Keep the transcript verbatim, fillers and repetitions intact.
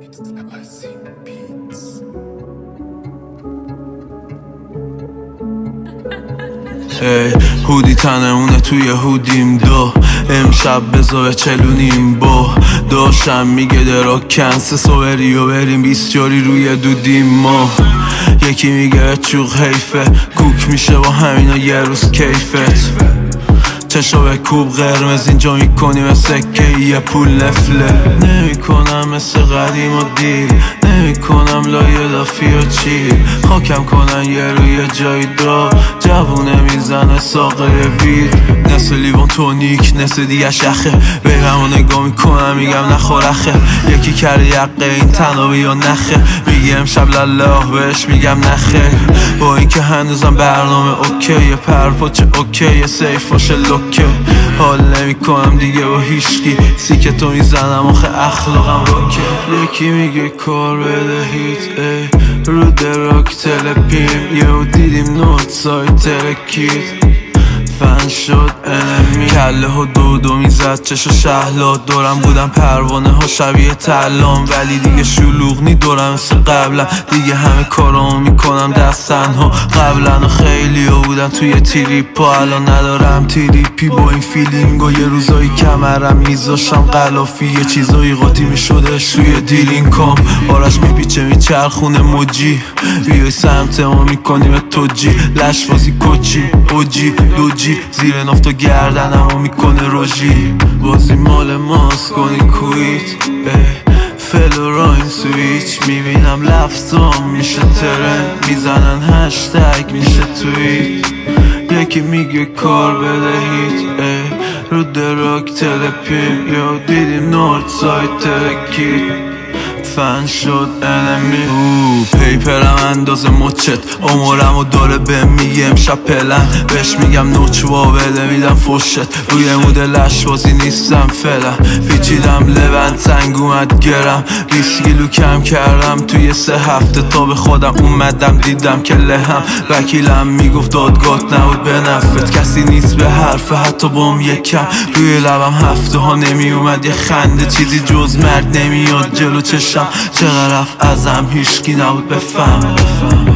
ای هودی تنمونه توی هودیم دو امشب بزا چلونیم با داشتم میگه درا کنسه سوبری و بریم بیستیاری روی دودیم ما یکی میگه چوق حیفه کوک میشه با همینا یه روز کیفت چشا به کوب قرمز اینجا میکنیم سکه یه پول نفله نمیکنم مثل قدیم و دیر نمیکنم لایه دافی و چی خاکم کنن یه روی جای دا جوونه میزنه ساقه ویر نسل لیوان تونیک نسل دیگه شخه بیرم و نگاه میکنم میگم نخورخه یکی کرده یقه این تنابی یا نخه میگی امشب لله بهش میگم نخه با این که هنوزم برنامه اوکیه پرپاچه اوکیه سیف باشه لوکه حال نمی کنم دیگه با هیشکی سیکتو میزنم آخه اخلاقم روکه یکی میگه کار بدهید ای رو دراک تلپیم یهو دیدیم نوت سایت ترکید فن شد انمی کله ها دو دو میزد چشو شهلا دورم بودم پروانه ها شبیه تلام ولی دیگه شلوغ نی دورم مثل قبلا دیگه همه کارامو میکنم دست تنها قبلا و خیلی ها بودم توی تریپا الان ندارم تریپی با این فیلینگ و یه روزایی کمرم میذاشم قلافی یه چیزایی قاطی میشدش توی دیلین کام آرش میپیچه میچرخونه موجی بیای سمت ما میکنیم توجی لش بازی کوچی اوجی دوجی زیر نفت و گردنمو میکنه روژی بازی مال ماست کنی کویت فل و راین سویچ میبینم لفظام میشه ترند میزنن هشتگ میشه تویت یکی میگه کار بدهید ای رو دراک تلپیم یا دیدیم نورد سایت ترکید فن شد انمی او پیپرم اندازه مچت عمرم و داره بهم میگه امشب پلن بهش میگم نوچوا بده میدم فشت روی مود لش بازی نیستم فعلا پیچیدم لبن تنگ اومد گرم بیست کیلو کم کردم توی سه هفته تا به خودم اومدم دیدم که لهم وکیلم میگفت دادگات نبود به نفت کسی نیست به حرف حتی بام یکم روی لبم هفته ها نمی اومد یه خنده چیزی جز مرگ نمیاد جلو چشم چقدر رفت ازم هیشکی نبود بفهم